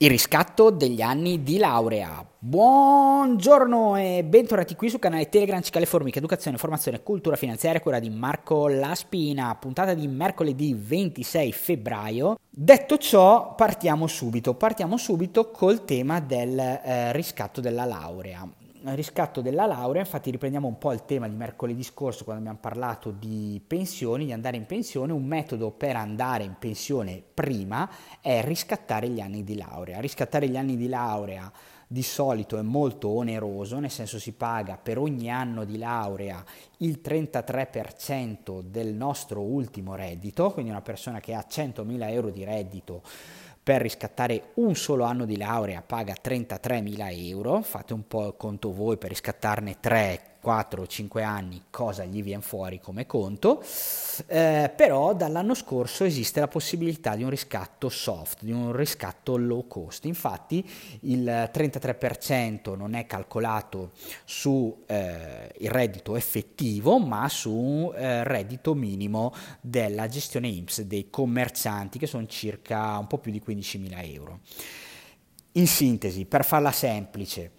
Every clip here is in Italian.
Il riscatto degli anni di laurea. Buongiorno e bentornati qui sul canale Telegram Cicale Formiche, Educazione, Formazione e Cultura Finanziaria, cura di Marco Laspina, puntata di mercoledì 26 febbraio. Detto ciò, partiamo subito col tema del riscatto della laurea. Riscatto della laurea, infatti riprendiamo un po' il tema di mercoledì scorso quando abbiamo parlato di pensioni, di andare in pensione. Un metodo per andare in pensione prima è riscattare gli anni di laurea. Riscattare gli anni di laurea di solito è molto oneroso, nel senso si paga per ogni anno di laurea il 33% del nostro ultimo reddito, quindi una persona che ha 100.000 euro di reddito per riscattare un solo anno di laurea paga 33.000 euro, fate un po' il conto voi per riscattarne 3, 4, 5 anni, cosa gli viene fuori come conto, però dall'anno scorso esiste la possibilità di un riscatto soft, di un riscatto low cost. Infatti il 33% non è calcolato su il reddito effettivo, ma su reddito minimo della gestione INPS dei commercianti, che sono circa un po' più di 15.000 euro. In sintesi, per farla semplice,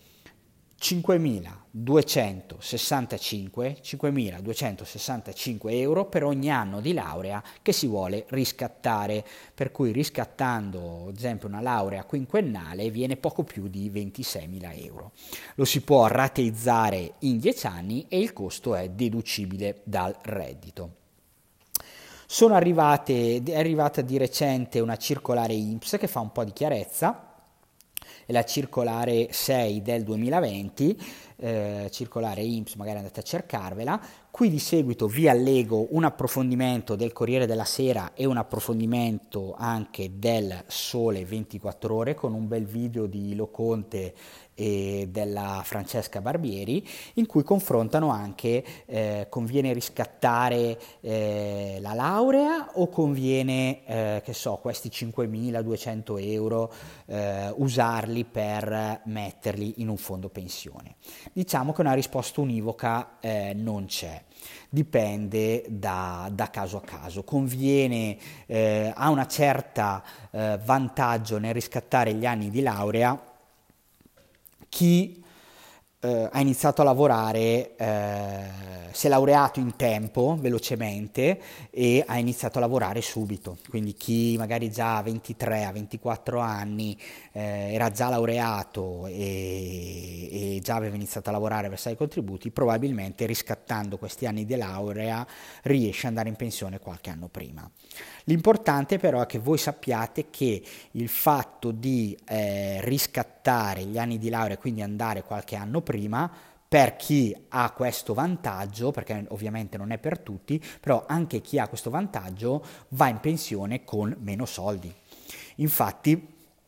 5.265 euro per ogni anno di laurea che si vuole riscattare, per cui riscattando ad esempio una laurea quinquennale viene poco più di 26.000 euro. Lo si può rateizzare in 10 anni e il costo è deducibile dal reddito. È arrivata di recente una circolare INPS che fa un po' di chiarezza, è la circolare 6 del 2020, circolare INPS, magari andate a cercarvela. Qui di seguito vi allego un approfondimento del Corriere della Sera e un approfondimento anche del Sole 24 Ore con un bel video di Loconte e della Francesca Barbieri, in cui confrontano anche conviene riscattare la laurea o conviene questi 5.200 euro usarli per metterli in un fondo pensione. Diciamo che una risposta univoca non c'è. Dipende da caso a caso. Conviene, ha una certa vantaggio nel riscattare gli anni di laurea chi ha iniziato a lavorare, si è laureato in tempo, velocemente, e ha iniziato a lavorare subito. Quindi chi magari già a 23, a 24 anni era già laureato e già aveva iniziato a lavorare, a versare i contributi, probabilmente riscattando questi anni di laurea riesce ad andare in pensione qualche anno prima. L'importante però è che voi sappiate che il fatto di riscattare gli anni di laurea, quindi andare qualche anno prima, per chi ha questo vantaggio, perché ovviamente non è per tutti, però anche chi ha questo vantaggio va in pensione con meno soldi. Infatti,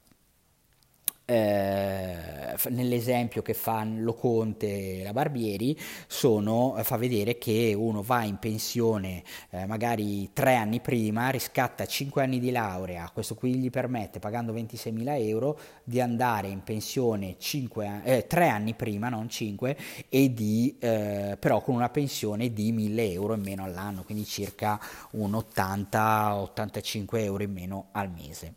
nell'esempio che fanno Loconte e la Barbieri fa vedere che uno va in pensione magari 3 anni prima, riscatta 5 anni di laurea, questo qui gli permette, pagando 26.000 euro, di andare in pensione 3 anni prima, non 5, e però con una pensione di 1.000 euro in meno all'anno, quindi circa un 80-85 euro in meno al mese.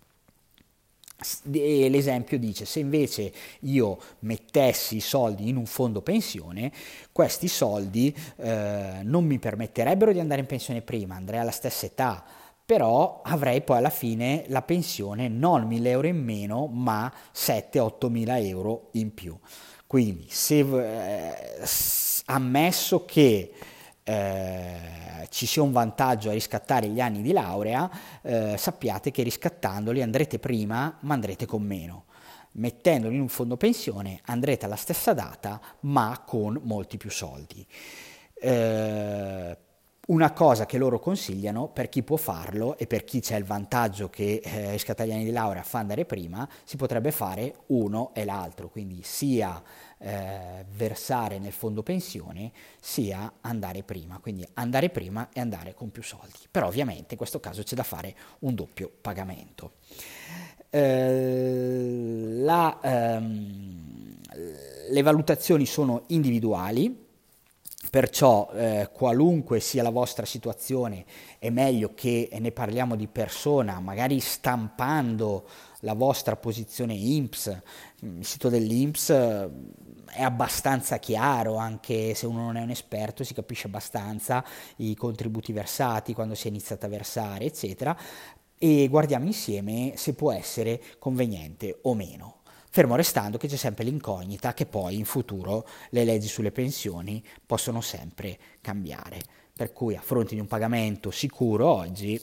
E l'esempio dice: se invece io mettessi i soldi in un fondo pensione, questi soldi non mi permetterebbero di andare in pensione prima, andrei alla stessa età, però avrei poi alla fine la pensione non 1.000 euro in meno, ma 7-8 mila euro in più. Quindi ammesso che ci sia un vantaggio a riscattare gli anni di laurea, sappiate che riscattandoli andrete prima, ma andrete con meno. Mettendoli in un fondo pensione andrete alla stessa data, ma con molti più soldi. Una cosa che loro consigliano per chi può farlo e per chi c'è il vantaggio che riscattare gli anni di laurea fa andare prima, si potrebbe fare uno e l'altro, quindi sia versare nel fondo pensione sia andare prima, quindi andare prima e andare con più soldi. Però ovviamente in questo caso c'è da fare un doppio pagamento. Le valutazioni sono individuali. Perciò qualunque sia la vostra situazione è meglio che ne parliamo di persona, magari stampando la vostra posizione INPS. Il sito dell'INPS è abbastanza chiaro, anche se uno non è un esperto, si capisce abbastanza i contributi versati, quando si è iniziato a versare, eccetera, e guardiamo insieme se può essere conveniente o meno. Fermo restando che c'è sempre l'incognita che poi in futuro le leggi sulle pensioni possono sempre cambiare. Per cui a fronte di un pagamento sicuro oggi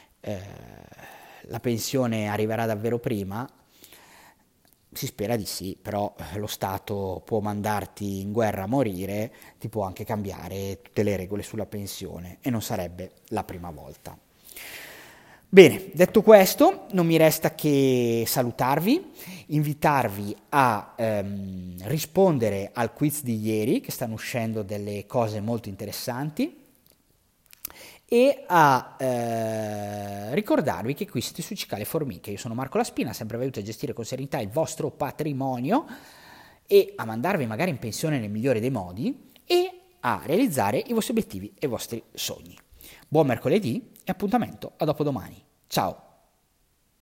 la pensione arriverà davvero prima? Si spera di sì, però lo Stato può mandarti in guerra a morire, ti può anche cambiare tutte le regole sulla pensione e non sarebbe la prima volta. Bene, detto questo, non mi resta che salutarvi, invitarvi a rispondere al quiz di ieri, che stanno uscendo delle cose molto interessanti, e a ricordarvi che qui siete su Cicale Formiche. Io sono Marco Laspina, sempre aiuto a gestire con serenità il vostro patrimonio e a mandarvi magari in pensione nel migliore dei modi e a realizzare i vostri obiettivi e i vostri sogni. Buon mercoledì e appuntamento a dopodomani. Ciao!